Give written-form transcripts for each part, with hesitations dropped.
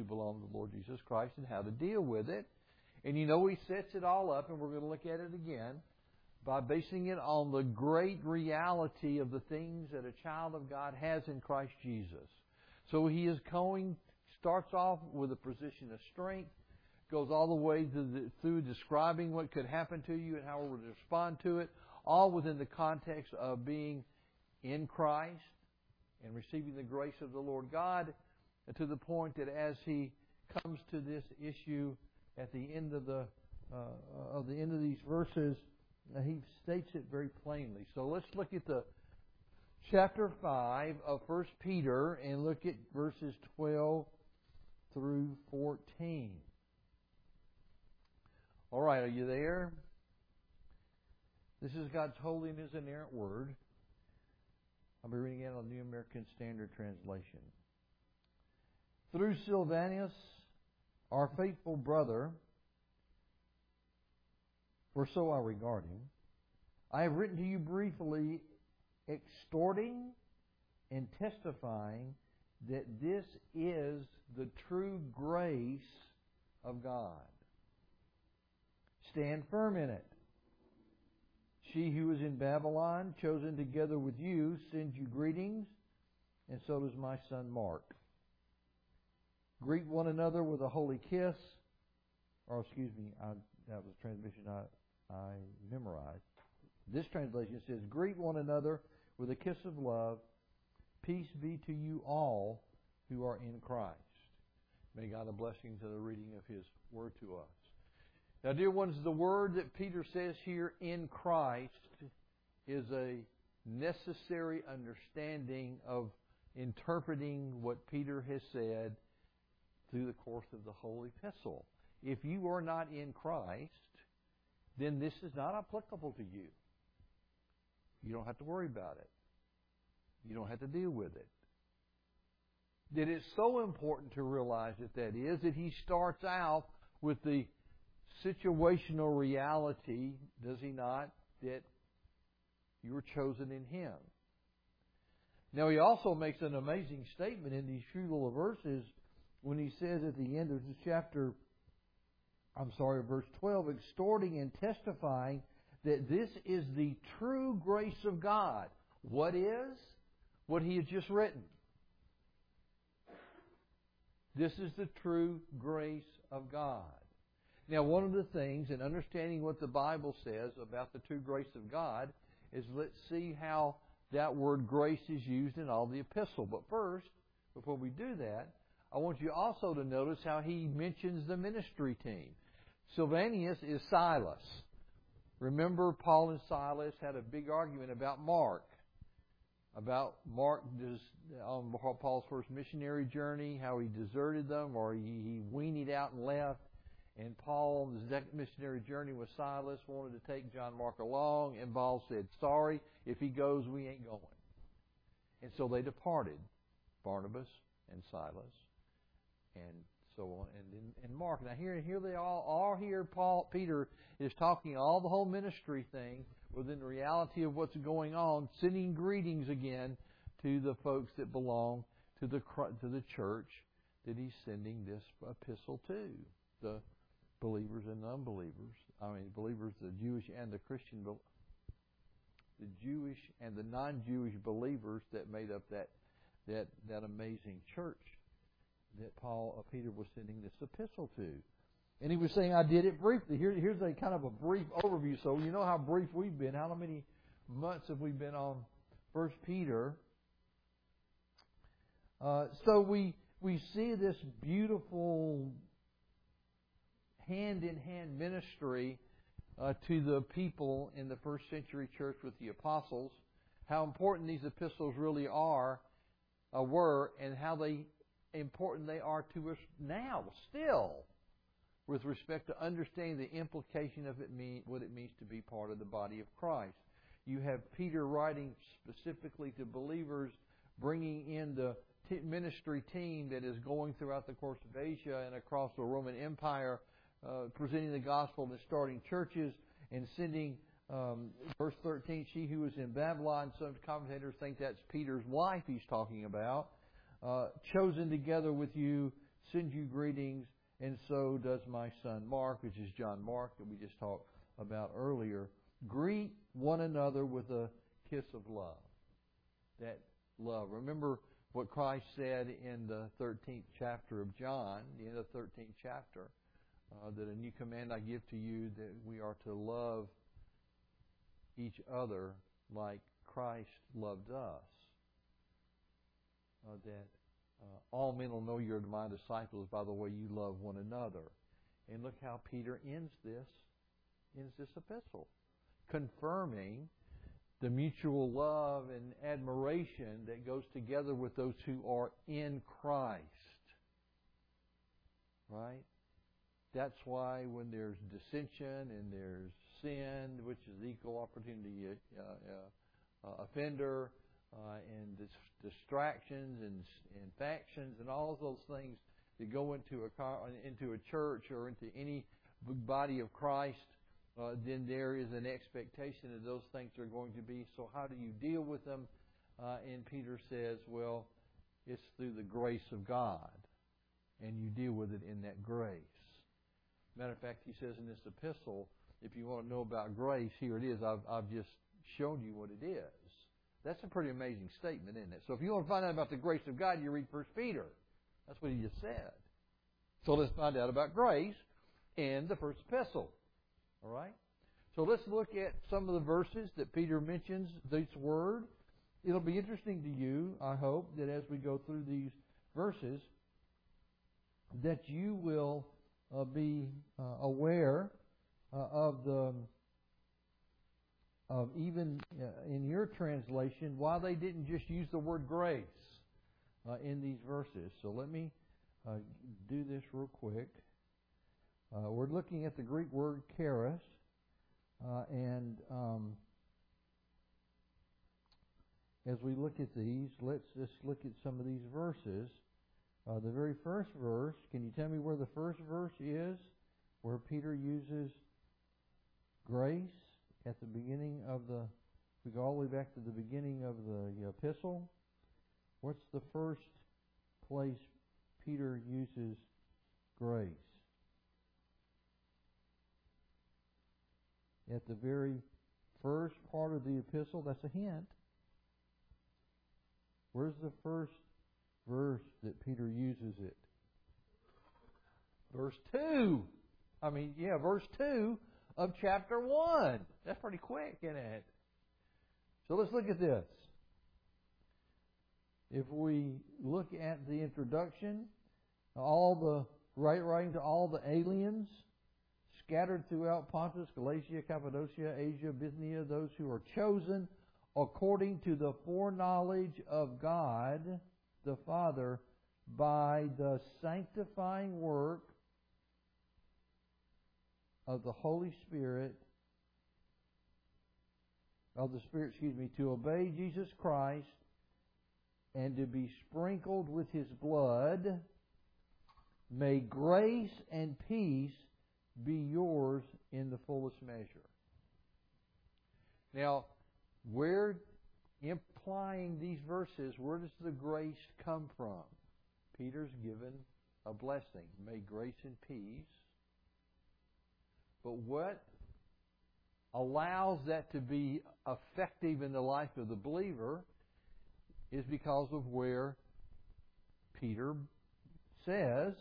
who belong to the Lord Jesus Christ and how to deal with it. And you know He sets it all up, and we're going to look at it again, by basing it on the great reality of the things that a child of God has in Christ Jesus. So He is starts off with a position of strength, goes all the way through describing what could happen to you and how we would respond to it, all within the context of being in Christ and receiving the grace of the Lord God, to the point that as he comes to this issue at the end of these verses, he states it very plainly. So let's look at the chapter 5 of 1 Peter and look at verses 12 through 14. All right, are you there? This is God's holy and His inerrant word. I'll be reading it on the New American Standard Translation. Through Silvanus, our faithful brother, for so I regard him, I have written to you briefly, exhorting and testifying that this is the true grace of God. Stand firm in it. She who is in Babylon, chosen together with you, sends you greetings, and so does my son Mark. Greet one another with a holy kiss. Or excuse me, that was a transmission I memorized. This translation says, greet one another with a kiss of love. Peace be to you all who are in Christ. May God a blessing to the reading of His word to us. Now, dear ones, the word that Peter says here, in Christ, is a necessary understanding of interpreting what Peter has said through the course of the whole epistle. If you are not in Christ, then this is not applicable to you. You don't have to worry about it. You don't have to deal with it. That it's so important to realize that is that he starts out with the situational reality, does he not, that you were chosen in Him. Now he also makes an amazing statement in these few little verses when he says at the end of the verse 12, exhorting and testifying that this is the true grace of God. What is? What he has just written. This is the true grace of God. Now, one of the things in understanding what the Bible says about the true grace of God is let's see how that word grace is used in all the epistle. But first, before we do that, I want you also to notice how he mentions the ministry team. Silvanus is Silas. Remember, Paul and Silas had a big argument about Mark. About Mark on Paul's first missionary journey, how he deserted them or he weaned out and left. And Paul, on his second missionary journey with Silas, wanted to take John Mark along. And Paul said, sorry, if he goes, we ain't going. And so they departed, Barnabas and Silas, and so on, and Mark. Now here they all are here. Peter is talking all the whole ministry thing within the reality of what's going on, sending greetings again to the folks that belong to the church that he's sending this epistle to, the believers and unbelievers. Believers, the Jewish and the Christian, the Jewish and the non-Jewish believers that made up that amazing church that Peter was sending this epistle to. And he was saying, I did it briefly. Here's a kind of a brief overview. So you know how brief we've been. How many months have we been on 1 Peter? So we see this beautiful hand-in-hand ministry to the people in the first century church with the apostles, how important these epistles really were, and how important they are to us now, still, with respect to understanding the implication of what it means to be part of the body of Christ. You have Peter writing specifically to believers, bringing in the ministry team that is going throughout the course of Asia and across the Roman Empire, presenting the gospel and starting churches, and sending, verse 13, she who is in Babylon. Some commentators think that's Peter's wife he's talking about. Chosen together with you, sends you greetings, and so does my son Mark, which is John Mark that we just talked about earlier. Greet one another with a kiss of love. That love. Remember what Christ said in the 13th chapter of John, the end of the 13th chapter, that a new command I give to you, that we are to love each other like Christ loved us. That all men will know you're my disciples by the way you love one another. And look how Peter ends this epistle, confirming the mutual love and admiration that goes together with those who are in Christ. Right? That's why when there's dissension and there's sin, which is equal opportunity offender, and distractions and factions and all of those things that go into a church or into any body of Christ, then there is an expectation that those things are going to be. So how do you deal with them? And Peter says, well, it's through the grace of God, and you deal with it in that grace. Matter of fact, he says in this epistle, if you want to know about grace, here it is. I've just shown you what it is. That's a pretty amazing statement, isn't it? So if you want to find out about the grace of God, you read 1 Peter. That's what he just said. So let's find out about grace in the first epistle. All right? So let's look at some of the verses that Peter mentions this word. It'll be interesting to you, I hope, that as we go through these verses, that you will be aware of even in your translation why they didn't just use the word grace in these verses. So let me do this real quick. We're looking at the Greek word charis, and as we look at these, let's just look at some of these verses. The very first verse, can you tell me where the first verse is, where Peter uses grace at the beginning of we go all the way back to the beginning of the epistle? What's the first place Peter uses grace? At the very first part of the epistle, that's a hint. Where's the first verse that Peter uses it? Verse 2. Verse 2 of chapter 1. That's pretty quick, isn't it? So let's look at this. If we look at the introduction, writing to all the aliens scattered throughout Pontus, Galatia, Cappadocia, Asia, Bithynia, those who are chosen according to the foreknowledge of God the Father by the sanctifying work of the Holy Spirit, to obey Jesus Christ and to be sprinkled with His blood. May grace and peace be yours in the fullest measure. Now, where implying these verses, where does the grace come from? Peter's given a blessing. May grace and peace. But what allows that to be effective in the life of the believer is because of where Peter says,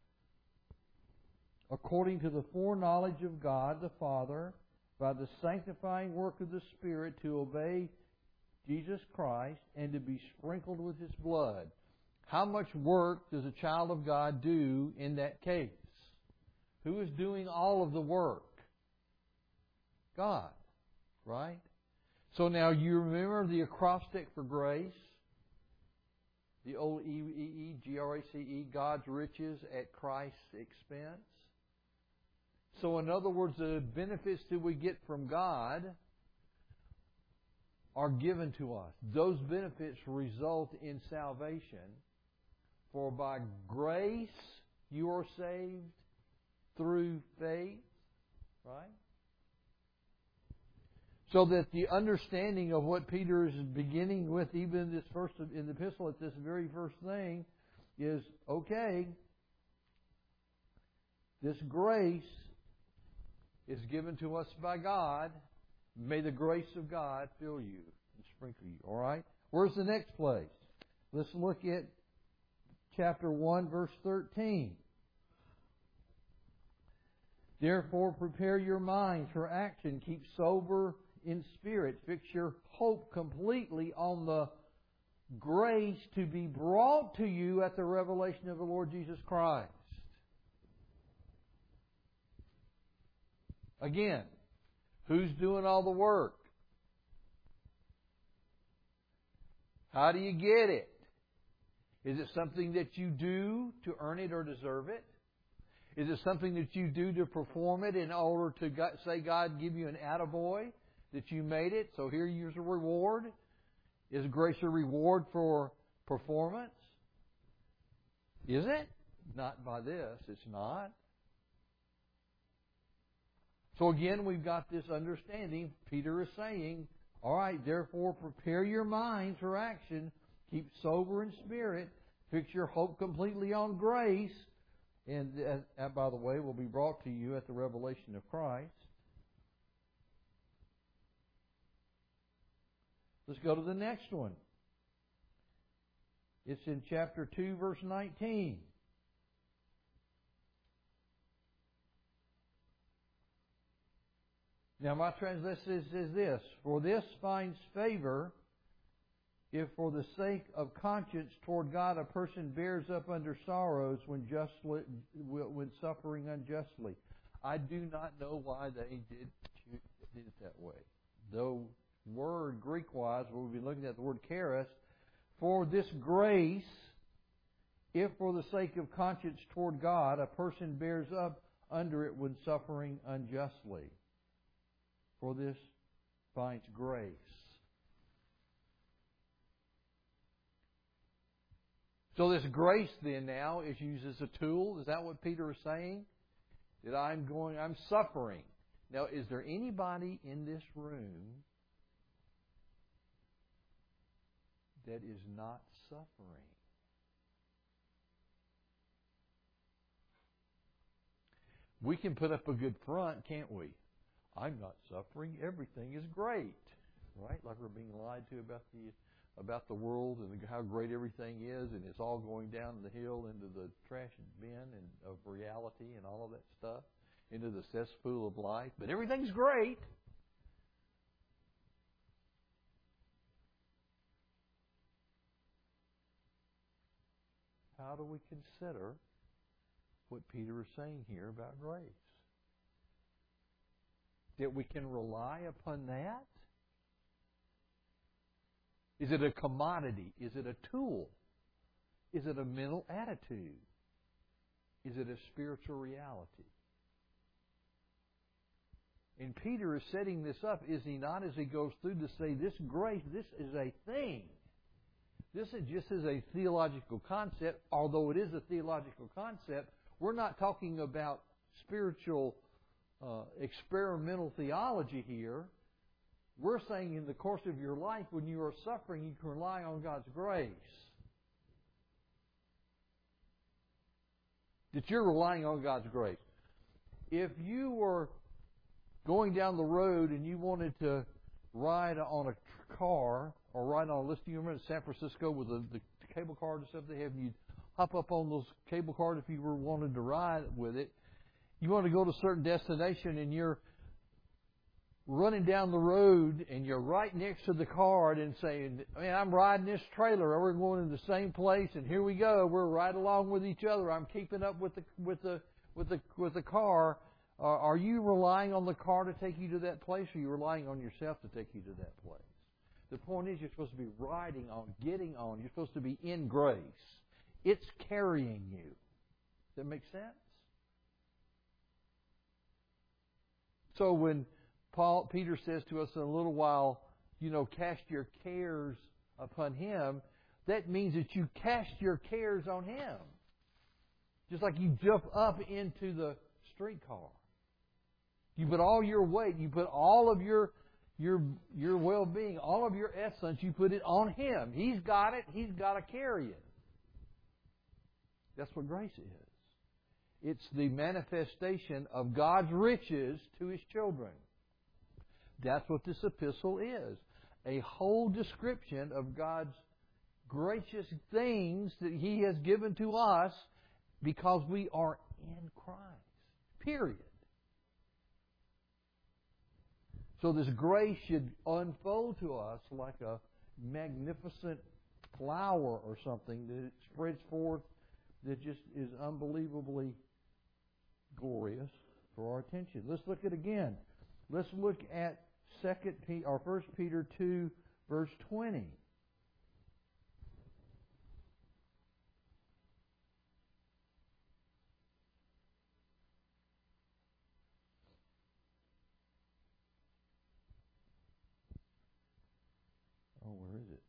according to the foreknowledge of God the Father, by the sanctifying work of the Spirit, to obey Jesus Christ and to be sprinkled with His blood. How much work does a child of God do in that case? Who is doing all of the work? God, right? So now you remember the acrostic for grace? The old Grace, God's riches at Christ's expense. So in other words, the benefits that we get from God are given to us. Those benefits result in salvation. For by grace you are saved through faith, right? So that the understanding of what Peter is beginning with, even in the epistle, at this very first thing, is okay. This grace is given to us by God. May the grace of God fill you and sprinkle you. All right? Where's the next place? Let's look at chapter 1, verse 13. Therefore, prepare your minds for action. Keep sober in spirit. Fix your hope completely on the grace to be brought to you at the revelation of the Lord Jesus Christ. Again, who's doing all the work? How do you get it? Is it something that you do to earn it or deserve it? Is it something that you do to perform it in order to say God give you an attaboy that you made it, so here's a reward? Is grace a reward for performance? Is it? Not by this. It's not. So again, we've got this understanding. Peter is saying, all right, therefore prepare your minds for action. Keep sober in spirit. Fix your hope completely on grace. And that, by the way, will be brought to you at the revelation of Christ. Let's go to the next one. It's in chapter 2, verse 19. Now, my translation says this: For this finds favor if for the sake of conscience toward God a person bears up under sorrows when suffering unjustly. I do not know why they did it that way. Though word, Greek-wise, we'll be looking at the word charis, for this grace, if for the sake of conscience toward God a person bears up under it when suffering unjustly. For this finds grace. So this grace then now is used as a tool. Is that what Peter is saying? That I'm suffering. Now, is there anybody in this room that is not suffering? We can put up a good front, can't we? I'm not suffering. Everything is great. Right? Like we're being lied to about the world and how great everything is, and it's all going down the hill into the trash bin and of reality and all of that stuff, into the cesspool of life. But everything's great. How do we consider what Peter is saying here about grace? That we can rely upon that? Is it a commodity? Is it a tool? Is it a mental attitude? Is it a spiritual reality? And Peter is setting this up, is he not, as he goes through to say this grace, this is a thing. This is just as a theological concept, although it is a theological concept, we're not talking about spiritual experimental theology here. We're saying in the course of your life, when you are suffering, you can rely on God's grace. That you're relying on God's grace. If you were going down the road and you wanted to ride on a car or ride on a list, you remember in San Francisco with the cable cars and stuff they have, and you'd hop up on those cable cars if you were wanted to ride with it. You want to go to a certain destination and you're running down the road and you're right next to the card and saying, man, I'm riding this trailer and we're going to the same place and here we go. We're right along with each other. I'm keeping up with the car. Are you relying on the car to take you to that place, or are you relying on yourself to take you to that place? The point is, you're supposed to be riding on, getting on. You're supposed to be in grace. It's carrying you. Does that make sense? So when Peter says to us in a little while, cast your cares upon Him, that means that you cast your cares on Him. Just like you jump up into the streetcar. You put all your weight, you put all of your well-being, all of your essence, you put it on Him. He's got it. He's got to carry it. That's what grace is. It's the manifestation of God's riches to His children. That's what this epistle is. A whole description of God's gracious things that He has given to us because we are in Christ. Period. So this grace should unfold to us like a magnificent flower or something that it spreads forth that just is unbelievably glorious for our attention. Let's look at it again. Let's look at 1 Peter 2, verse 20. Oh, where is it?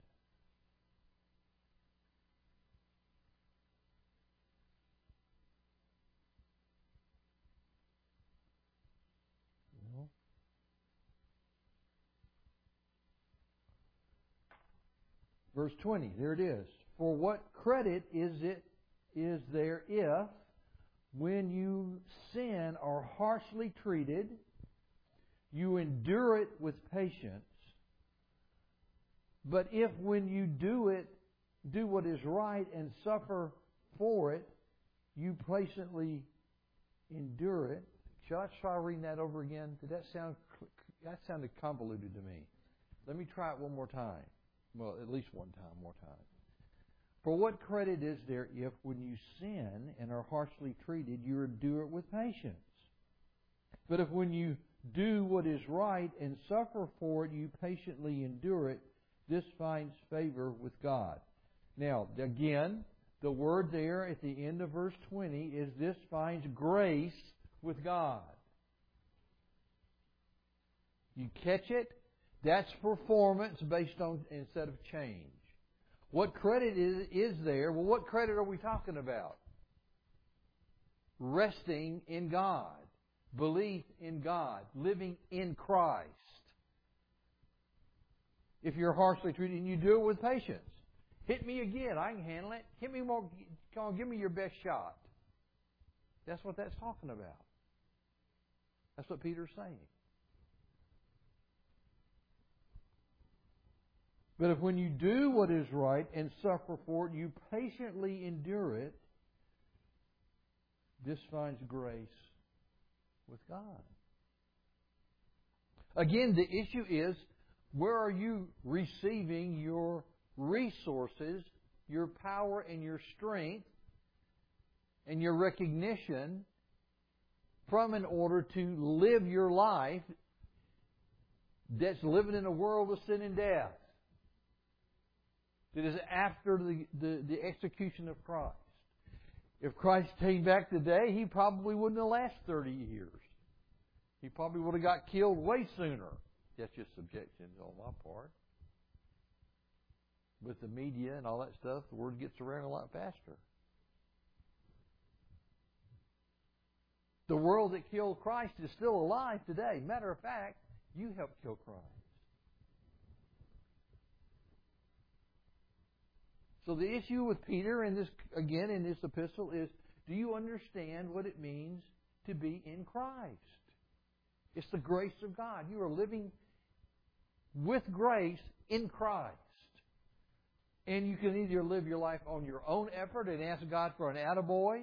No. Verse 20, there it is. For what credit is there if, when you sin are harshly treated, you endure it with patience? But if when you do what is right and suffer for it, you patiently endure it. Shall I try reading that over again? That sounded convoluted to me. Let me try it one more time. Well, at least one more time. For what credit is there if, when you sin and are harshly treated, you endure it with patience? But if when you do what is right and suffer for it, you patiently endure it, this finds favor with God. Now, again, the word there at the end of verse 20 is this finds grace with God. You catch it? That's performance based on instead of change. What credit is there? Well, what credit are we talking about? Resting in God. Belief in God. Living in Christ. If you're harshly treated, you do it with patience. Hit me again. I can handle it. Hit me more. Come on, give me your best shot. That's what that's talking about. That's what Peter's saying. But if when you do what is right and suffer for it, you patiently endure it, this finds grace with God. Again, the issue is, where are you receiving your resources, your power and your strength, and your recognition from in order to live your life that's living in a world of sin and death? That is after the execution of Christ. If Christ came back today, He probably wouldn't have lasted 30 years. He probably would have got killed way sooner. That's just subjections on my part. With the media and all that stuff, the word gets around a lot faster. The world that killed Christ is still alive today. Matter of fact, you helped kill Christ. So the issue with Peter in this epistle is, do you understand what it means to be in Christ? It's the grace of God. You are living with grace in Christ. And you can either live your life on your own effort and ask God for an attaboy.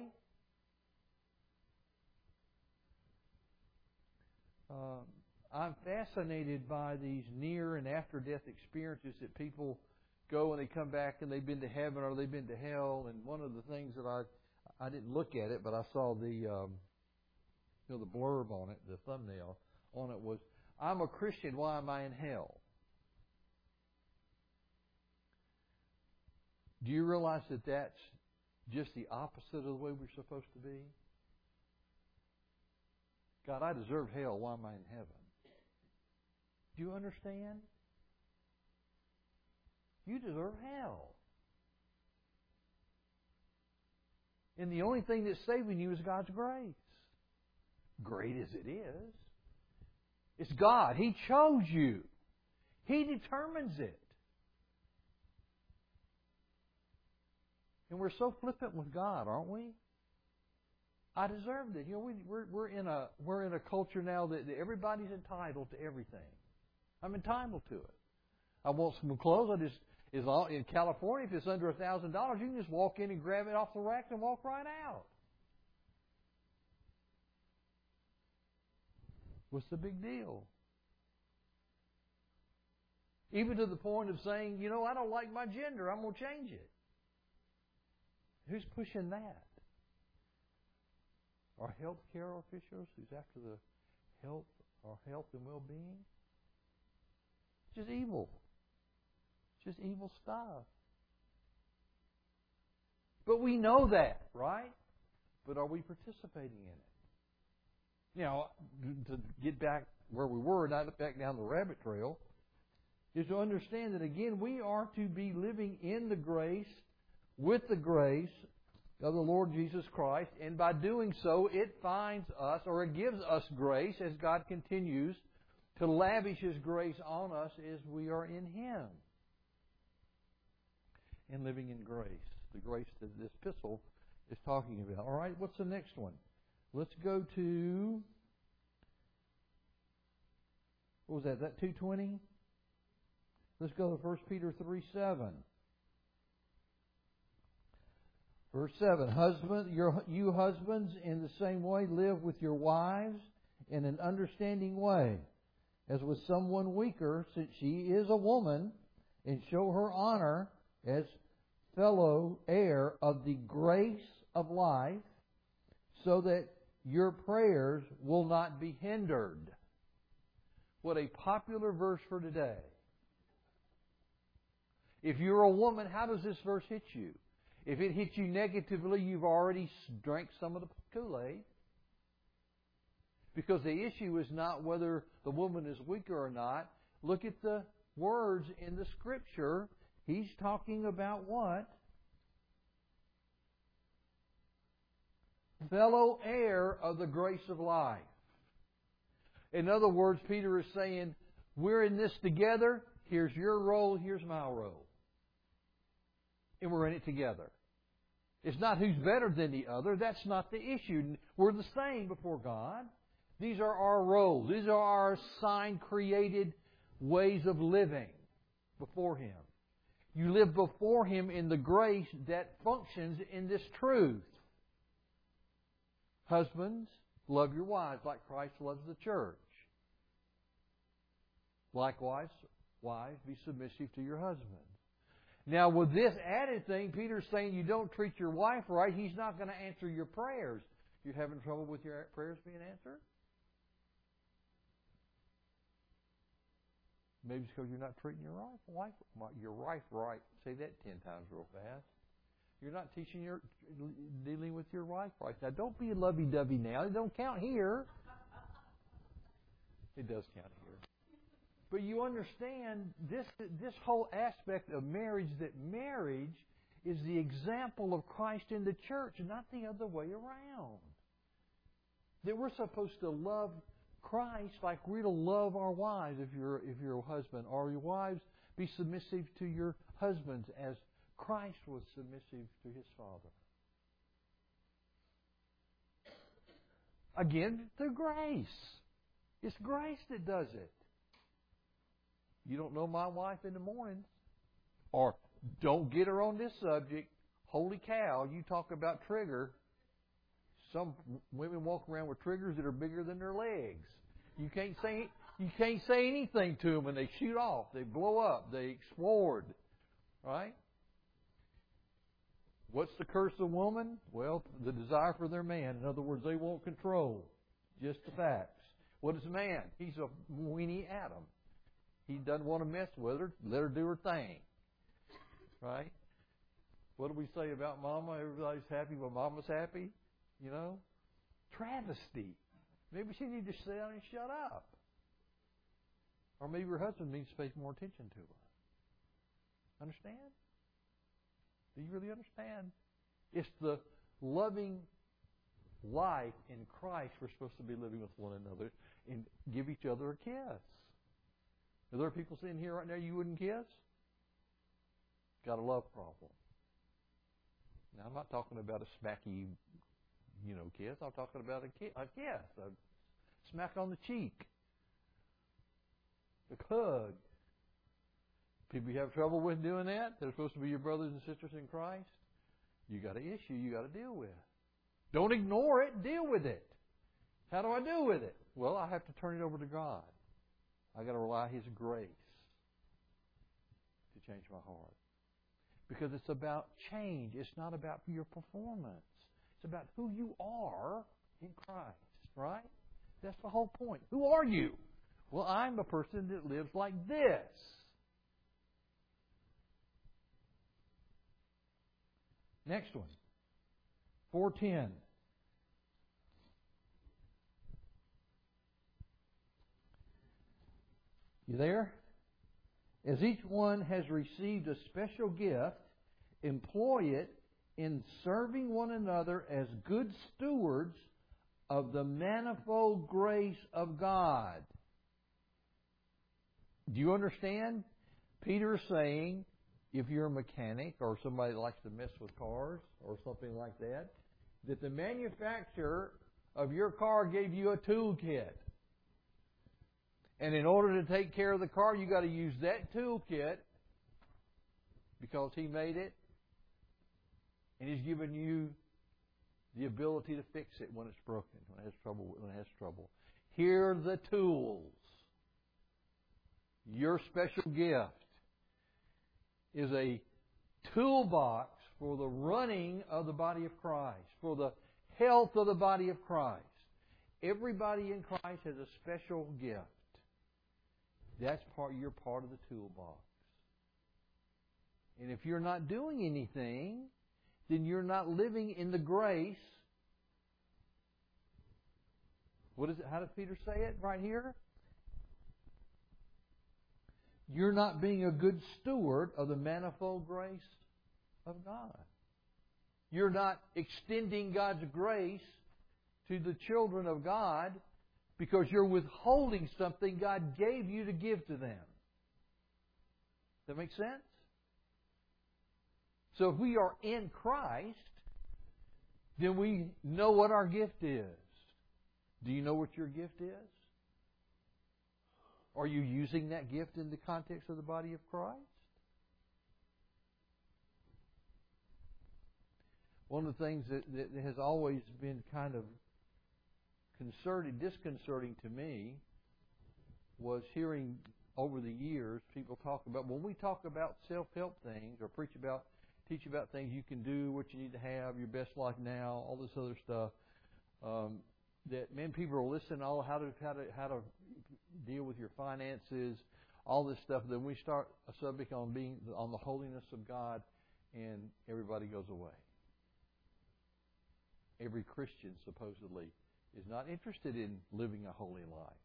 I'm fascinated by these near and after death experiences that people go and they come back and they've been to heaven or they've been to hell. And one of the things that I didn't look at it, but I saw the blurb on it, the thumbnail on it was, I'm a Christian, why am I in hell? Do you realize that that's just the opposite of the way we're supposed to be? God, I deserve hell, why am I in heaven? Do you understand? You deserve hell. And the only thing that's saving you is God's grace. Great as it is. It's God. He chose you. He determines it. And we're so flippant with God, aren't we? I deserved it. You know, we're in a culture now that everybody's entitled to everything. I'm entitled to it. I want some clothes. In California, if it's under $1,000, you can just walk in and grab it off the rack and walk right out. What's the big deal? Even to the point of saying, you know, I don't like my gender, I'm going to change it. Who's pushing that? Our health care officials who's after the our health and well-being? It's just evil. It's just evil stuff. But we know that, right? But are we participating in it? Now, to get back where we were, not back down the rabbit trail, is to understand that, again, we are to be living in the grace, with the grace of the Lord Jesus Christ, and by doing so, it finds us, or it gives us grace as God continues to lavish His grace on us as we are in Him. And living in grace, the grace that this epistle is talking about. All right, what's the next one? Let's go to, what was that? Is that 2:20? Let's go to 1 Peter 3:7. Verse 7, you husbands, in the same way live with your wives in an understanding way, as with someone weaker, since she is a woman, and show her honor as fellow heir of the grace of life, so that your prayers will not be hindered. What a popular verse for today. If you're a woman, how does this verse hit you? If it hits you negatively, you've already drank some of the Kool-Aid. Because the issue is not whether the woman is weaker or not. Look at the words in the Scripture. He's talking about what? Fellow heir of the grace of life. In other words, Peter is saying, we're in this together. Here's your role, here's my role. And we're in it together. It's not who's better than the other. That's not the issue. We're the same before God. These are our roles. These are our assigned, created ways of living before Him. You live before Him in the grace that functions in this truth. Husbands, love your wives like Christ loves the church. Likewise, wives, be submissive to your husbands. Now, with this added thing, Peter's saying you don't treat your wife right, He's not going to answer your prayers. You're having trouble with your prayers being answered? Maybe it's because you're not treating your wife right. Say that 10 times real fast. You're not dealing with your wife right. Now, don't be lovey-dovey now. It don't count here. It does count here. But you understand this whole aspect of marriage, that marriage is the example of Christ in the church, not the other way around. That we're supposed to love Christ like we're to love our wives if you're a husband. Or your wives, be submissive to your husbands as Christ was submissive to His Father. Again, through grace. It's grace that does it. You don't know my wife in the mornings. Or don't get her on this subject. Holy cow, you talk about trigger. Some women walk around with triggers that are bigger than their legs. You can't say anything to them and they shoot off. They blow up. They explode. Right? What's the curse of woman? Well, the desire for their man. In other words, they want control. Just the facts. What is man? He's a weenie Adam. He doesn't want to mess with her. Let her do her thing. Right? What do we say about Mama? Everybody's happy when Mama's happy. You know? Travesty. Maybe she needs to sit down and shut up. Or maybe her husband needs to pay more attention to her. Understand? Do you really understand? It's the loving life in Christ we're supposed to be living with one another and give each other a kiss. Are there people sitting here right now you wouldn't kiss? Got a love problem. Now, I'm not talking about a smacky kiss. I'm talking about a kiss, a smack on the cheek, a hug. People you have trouble with doing that, they're supposed to be your brothers and sisters in Christ. You got an issue you got to deal with. Don't ignore it. Deal with it. How do I deal with it? Well, I have to turn it over to God. I got to rely on His grace to change my heart. Because it's about change. It's not about your performance. It's about who you are in Christ, right? That's the whole point. Who are you? Well, I'm a person that lives like this. Next one. 4:10. You there? As each one has received a special gift, employ it in serving one another as good stewards of the manifold grace of God. Do you understand? Peter is saying, if you're a mechanic or somebody that likes to mess with cars or something like that, that the manufacturer of your car gave you a toolkit. And in order to take care of the car, you got to use that toolkit because he made it, and he's given you the ability to fix it when it's broken, when it has trouble. Here are the tools. Your special gift is a toolbox for the running of the body of Christ, for the health of the body of Christ. Everybody in Christ has a special gift. You're part of the toolbox. And if you're not doing anything, then you're not living in the grace. What is it? How does Peter say it right here? You're not being a good steward of the manifold grace of God. You're not extending God's grace to the children of God because you're withholding something God gave you to give to them. Does that make sense? So if we are in Christ, then we know what our gift is. Do you know what your gift is? Are you using that gift in the context of the body of Christ? One of the things that has always been kind of disconcerting to me was hearing over the years people talk about, when we talk about self-help things or teach about things you can do, what you need to have, your best life now, all this other stuff, that people will listen how to deal with your finances, all this stuff. Then we start a subject on the holiness of God, and everybody goes away. Every Christian supposedly is not interested in living a holy life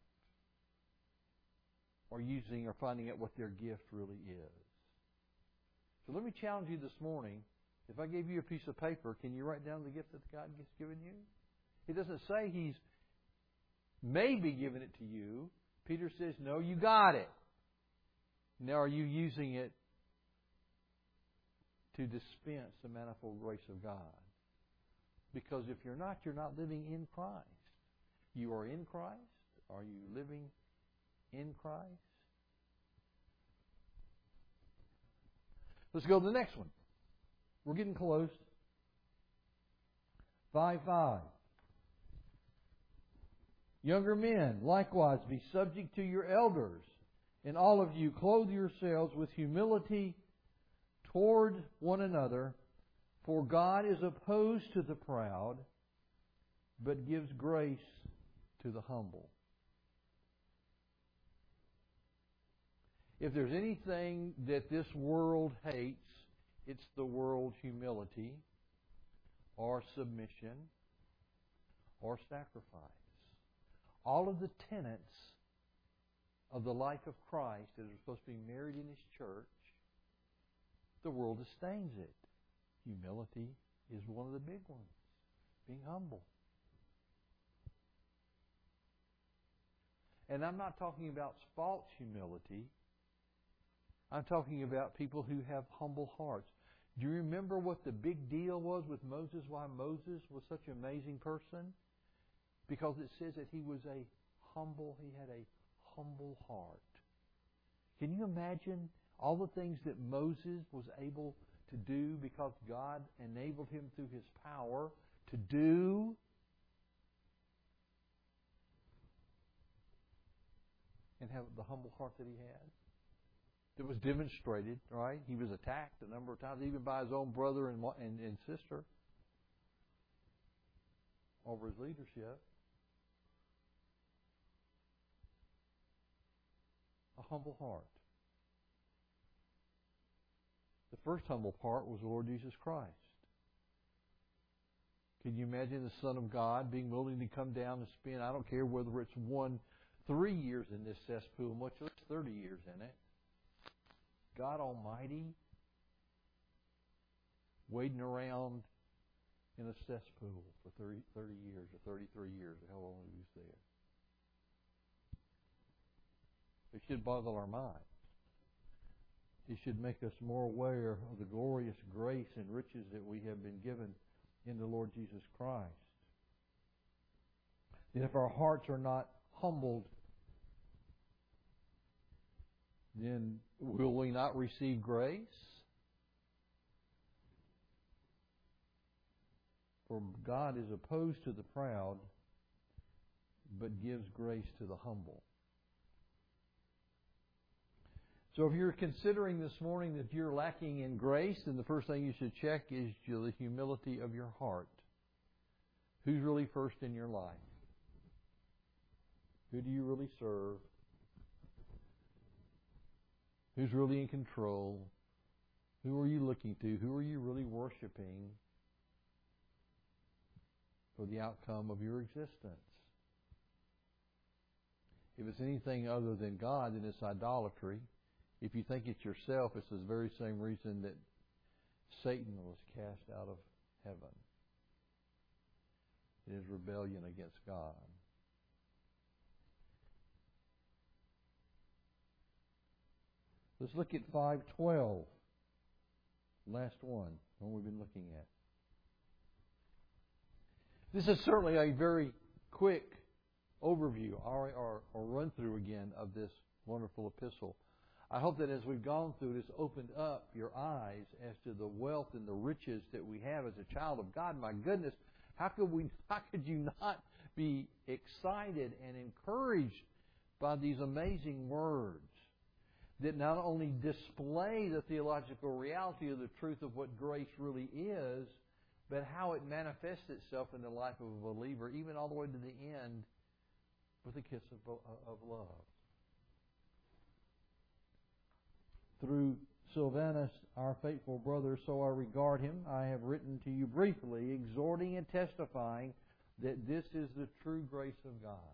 or finding out what their gift really is. So let me challenge you this morning. If I gave you a piece of paper, can you write down the gift that God has given you? He doesn't say He's maybe given it to you. Peter says, no, you got it. Now are you using it to dispense the manifold grace of God? Because if you're not living in Christ. You are in Christ. Are you living in Christ? Let's go to the next one. We're getting close. 5:5. Younger men, likewise, be subject to your elders, and all of you clothe yourselves with humility toward one another, for God is opposed to the proud, but gives grace to the humble. If there's anything that this world hates, it's the word humility or submission or sacrifice. All of the tenets of the life of Christ that are supposed to be married in His church, the world disdains it. Humility is one of the big ones. Being humble. And I'm not talking about false humility. I'm talking about people who have humble hearts. Do you remember what the big deal was with Moses, why Moses was such an amazing person? Because it says that he had a humble heart. Can you imagine all the things that Moses was able to do because God enabled him through His power to do? And have the humble heart that he had. It was demonstrated, right? He was attacked a number of times, even by his own brother and sister, over his leadership. A humble heart. The first humble part was the Lord Jesus Christ. Can you imagine the Son of God being willing to come down and spend, I don't care whether it's 3 years in this cesspool, much less 30 years in it. God Almighty wading around in a cesspool for 30 years or 33 years, or how long he was there. It should boggle our minds. It should make us more aware of the glorious grace and riches that we have been given in the Lord Jesus Christ. And if our hearts are not humbled, then will we not receive grace? For God is opposed to the proud, but gives grace to the humble. So if you're considering this morning that you're lacking in grace, then the first thing you should check is the humility of your heart. Who's really first in your life? Who do you really serve? Who's really in control? Who are you looking to? Who are you really worshiping for the outcome of your existence? If it's anything other than God, then it's idolatry. If you think it's yourself, it's the very same reason that Satan was cast out of heaven. It is rebellion against God. Let's look at 5:12. Last one we've been looking at. This is certainly a very quick overview or run through again of this wonderful epistle. I hope that as we've gone through it, it's opened up your eyes as to the wealth and the riches that we have as a child of God. My goodness, how could you not be excited and encouraged by these amazing words that not only display the theological reality of the truth of what grace really is, but how it manifests itself in the life of a believer, even all the way to the end, with a kiss of love. Through Silvanus, our faithful brother, so I regard him, I have written to you briefly, exhorting and testifying that this is the true grace of God.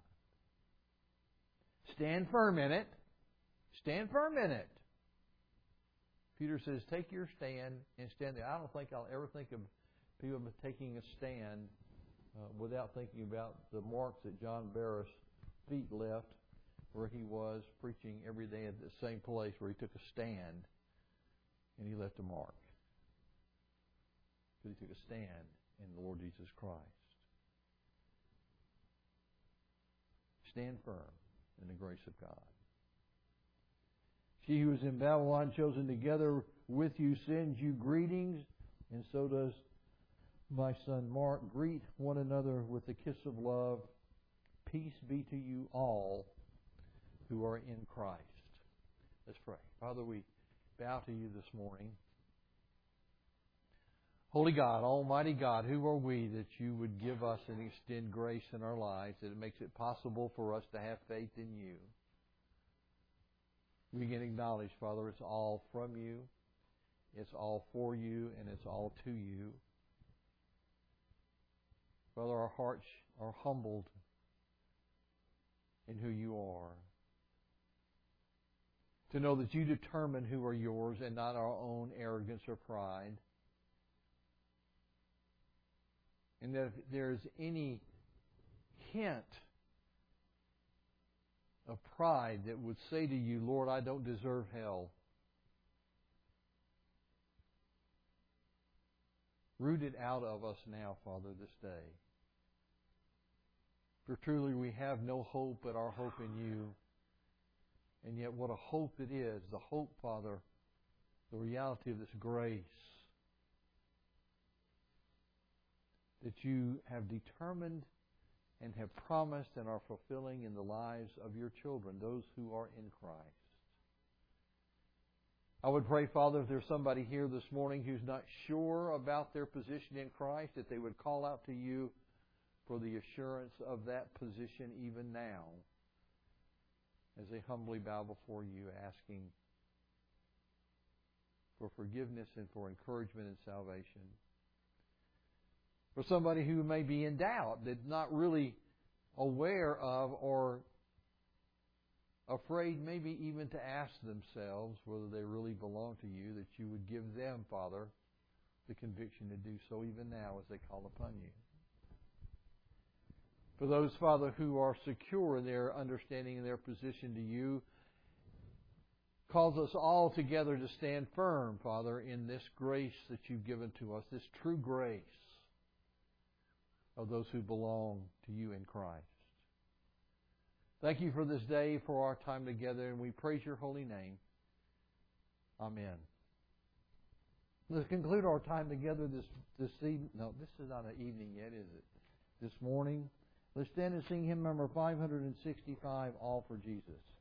Stand firm in it. Stand firm in it. Peter says, take your stand and stand there. I don't think I'll ever think of people taking a stand without thinking about the marks that John Barris' feet left where he was preaching every day at the same place where he took a stand and he left a mark. Because he took a stand in the Lord Jesus Christ. Stand firm in the grace of God. She who is in Babylon, chosen together with you, sends you greetings, and so does my son Mark. Greet one another with a kiss of love. Peace be to you all who are in Christ. Let's pray. Father, we bow to you this morning. Holy God, Almighty God, who are we that you would give us and extend grace in our lives, that it makes it possible for us to have faith in you? We can acknowledge, Father, it's all from you, it's all for you, and it's all to you. Father, our hearts are humbled in who you are. To know that you determine who are yours and not our own arrogance or pride. And that if there's any hint of pride that would say to you, Lord, I don't deserve hell, rooted out of us now, Father, this day. For truly we have no hope but our hope in you. And yet what a hope it is, the hope, Father, the reality of this grace that you have determined and have promised and are fulfilling in the lives of your children, those who are in Christ. I would pray, Father, if there's somebody here this morning who's not sure about their position in Christ, that they would call out to you for the assurance of that position even now, as they humbly bow before you, asking for forgiveness and for encouragement and salvation. For somebody who may be in doubt, that's not really aware of or afraid maybe even to ask themselves whether they really belong to you, that you would give them, Father, the conviction to do so even now as they call upon you. For those, Father, who are secure in their understanding and their position to you, calls us all together to stand firm, Father, in this grace that you've given to us, this true grace of those who belong to you in Christ. Thank you for this day, for our time together, and we praise your holy name. Amen. Let's conclude our time together this evening. No, this is not an evening yet, is it? This morning. Let's stand and sing hymn number 565, All for Jesus.